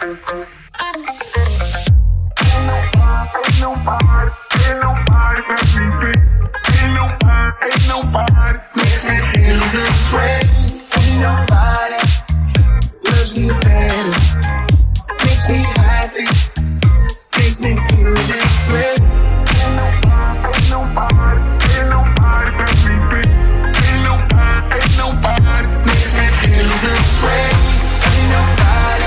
makes me feel this way. Ain't nobody loves me better. Makes me happy. Makes me feel this way. Ain't nobody makes me feel this way. Ain't nobody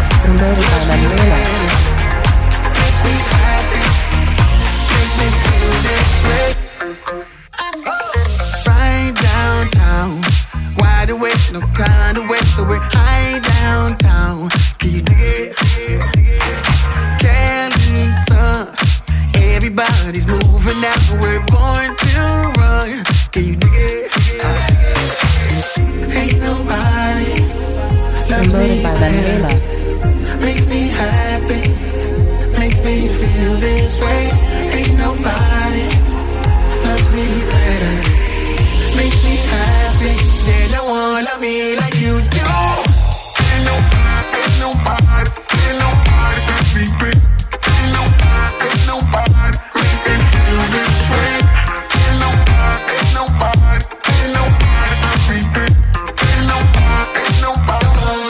makes me happy. Makes me feel this way. Right downtown, wide awake, no time to wait, so we're high downtown. Can you dig it? Cali sun, everybody's moving out, we're born to run. Can you dig it? Ain't nobody loves me better. Makes me happy, makes me feel this way. Ain't nobody loves me better, makes me happy. Yeah, no one love me like you do. Ain't nobody loves me better. Ain't nobody makes me feel this way. Ain't nobody loves me better. Ain't nobody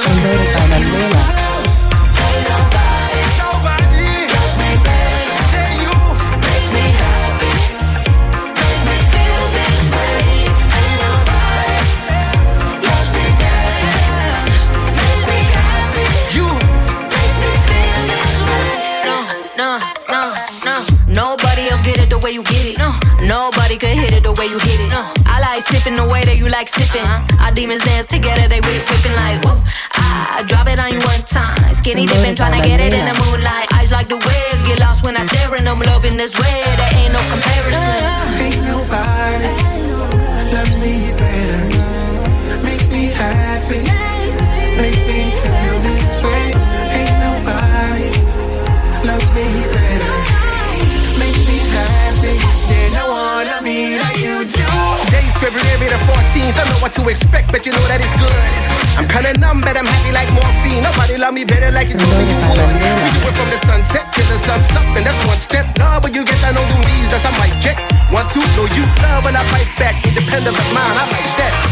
Nobody else get it the way you get it. No, nobody could hit it the way you hit it. No, I like sipping the way that you like sipping. Our demons dance together, they whipping like woo. I drop it on you one time. Skinny dipping, tryna get it in the moonlight. Eyes like the waves, get lost when I stare in them. Loving this way, there ain't no comparison. Ain't nobody loves me better. Makes me happy, makes me feel this way. Ain't nobody loves me better. Makes me happy. Yeah, no one love me like you do. Today's February the 14th. I know what to expect, but you know that it's good. I'm kinda numb, but I'm happy like morphine. Nobody love me better like you told me you would. We do it from the sunset till the sun's up, and that's one step. Love when you get that no do leaves, that's I might jet. 1, 2, know you love when I fight back. Independent of mine, I like that.